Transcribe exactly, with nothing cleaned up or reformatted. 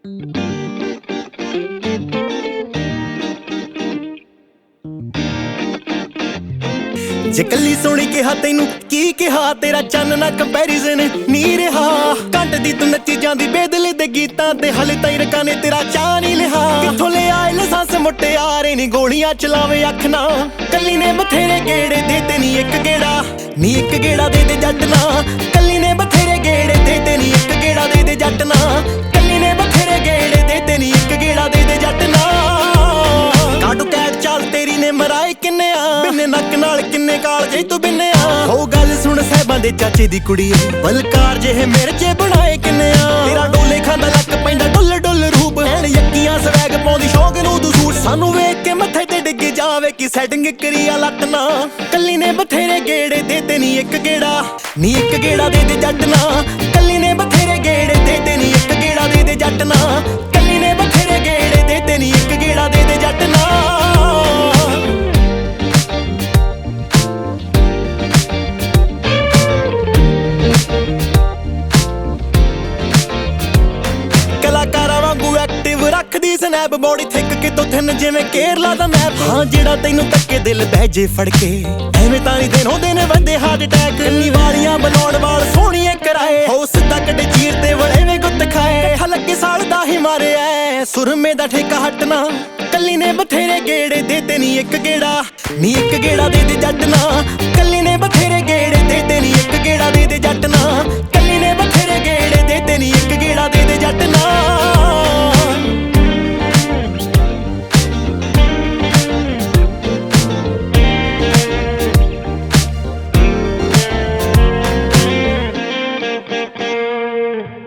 ਜੇ ਕੱਲੀ ਸੋਹਣੀ ਕਿਹਾ ਤੈਨੂੰ ਕੀ ਕਿਹਾ, ਤੇਰਾ ਚੰਨ ਨਾ ਕੰਪੈਰੀਜ਼ਨ ਨੀ ਰਿਹਾ। ਘੰਟ ਦੀ ਤੂੰ ਨੱਚੀ ਜਾਂਦੀ ਬੇਦਲੇ ਦੇ ਗੀਤਾਂ ਤੇ, ਹਲੇ ਤਾਈ ਰਕਾਂ ਨੇ ਤੇਰਾ ਚਾਹ ਨਹੀਂ ਲਿਆ। ਕਿੱਥੋਂ ਲੈ ਆਏ ਲਾਇਸੈਂਸ ਮੁਟਿਆਰੇ ਨੀ, ਗੋਲੀਆਂ ਚਲਾਵੇ ਅੱਖ ਨਾ। ਕੱਲੀ ਨੇ ਬਥੇਰੇ ਗੇੜੇ ਦੇ ਤੇ ਨੀ ਇੱਕ ਗੇੜਾ, ਨੀ ਇੱਕ ਗੇੜਾ ਦੇ ਦੇ ਜੱਟ ਨਾ। ਕੱਲੀ ਨੇ ਬਥੇਰੇ ਗੇੜੇ ਦੇ ਤੇ ਨੀ ਇੱਕ ਗੇੜਾ ਦੇ ਦੇ ਜੱਟ ਨਾ। ਕੱਲੀ ਨੇ ਬਥੇਰੇ ਗੇੜੇ ਦੇ ਤੇ ਨੀ ਇੱਕ ਗੇੜਾ ਦੇ ਦੇ ਜੱਟ ਨਾ। ਕਾਟੂ ਕੈਟ ਚਾਲ ਤੇਰੀ ਨੇ ਮਰਾਏ ਕਿੰਨੇ ਆ, ਬਿੰਨੇ ਨੱਕ ਨਾਲ ਕਿੰਨੇ ਕਾਲਜੇ ਤੂੰ ਬਿੰਨੇ ਆ। ਉਹ ਗੱਲ ਸੁਣ ਸਾਹਿਬਾਂ ਦੇ ਚਾਚੇ ਦੀ ਕੁੜੀ, ਬਲਕਾਰ ਜਿਹੇ ਮਿਰਚੇ ਬਣਾਏ ਕਿੰਨੇ ਆ। ਤੇਰਾ ਡੋਲੇ ਖਾਂਦਾ ਲੱਕ ਪੈਂਦਾ ਡੁੱਲ ਡੁੱਲ ਰੂਪ, ਐਨ ਯੱਕੀਆਂ ਸਵੈਗ ਪਾਉਂਦੀ ਸ਼ੌਕ ਨੂੰ ਤੂੰ ਸੂਟ। ਸਾਨੂੰ ਵੇਖ ਕੇ ਮੱਥੇ ਤੇ ਡਿੱਗ ਜਾਵੇ ਕਿ ਸੈਟਿੰਗ ਕਰੀ ਆ ਲੱਟ ਨਾ। ਕੱਲੀ ਨੇ ਬਥੇਰੇ ਗੇੜੇ ਦੇ ਤੇ ਨੀ ਇੱਕ ਗੇੜਾ, ਨੀ ਇੱਕ ਗੇੜਾ ਦੇ ਦੇ ਜੱਟ ਨਾ। ਕੱਲੀ ਨੇ ਬਥੇਰੇ ਗੇੜੇ ਦੇ ਤੇ ਨੀ ਇੱਕ ਗੇੜਾ ਦੇ ਦੇ ਜੱਟ ਨਾ। ਕੱਲੀ ਨੇ ਬਥੇਰੇ ਗੇੜੇ ਦੇ ਤੇ ਨੀ ਇੱਕ ਗੇੜਾ ਦੇ ਦੇ ਜੱਟ ਨਾ। ਕਲਾਕਾਰਾਂ ਵਾਂਗੂ ਐਕਟਿਵ ਰੱਖਦੀ ਸਨੈਪ, ਬੋਡੀ ਥਿੱਕ ਕਿਤੋਂ ਥਿਨ ਜਿਵੇਂ ਕੇਰਲਾ ਦਾ ਮੈਪ। ਹਾਂ ਜਿਹੜਾ ਤੈਨੂੰ ਤੱਕੇ ਦਿਲ ਬਹਿ ਜੇ ਫੜ ਕੇ, ਐਵੇਂ ਤਾਂ ਨਹੀਂ ਦਿਨੋਂ ਦਿਨ ਵੱਧਦੇ ਹਾਰਟ ਅਟੈਕ। ਕੰਨੀ ਵਾਲੀਆਂ ਬਣਾਉਣ ਵਾਲ ਸੋਹਣੀਏ ਕਰਾਏ, ਹੋ ਸਿੱਧਾ ਕੱਢੇ ਚੀਰ ਤੇ ਵੜੇ ਵੇ ਗੁੱਤ ਖਾਏ। ਇਕੱਠਾ ਲੱਗੇ ਸਾਲ ਦਾ ਹੀ ਮਾਰਿਆ ਸੁਰਮੇ ਦਾ ਠੇਕਾ ਹਟਣਾ। ਕੱਲੀ ਨੇ ਬਥੇਰੇ ਗੇੜੇ ਦੇ ਤੇ ਨੀ ਇੱਕ ਗੇੜਾ, ਨੀ ਇੱਕ ਗੇੜਾ ਦੇ ਦੇ ਜੱਟ ਨਾ। ਕੱਲੀ ਨੇ ਬਥੇਰੇ ਗੇੜੇ ਦੇ ਤੇ ਨੀ ਇੱਕ ਗੇੜਾ ਦੇ ਦੇ ਜੱਟ ਨਾ।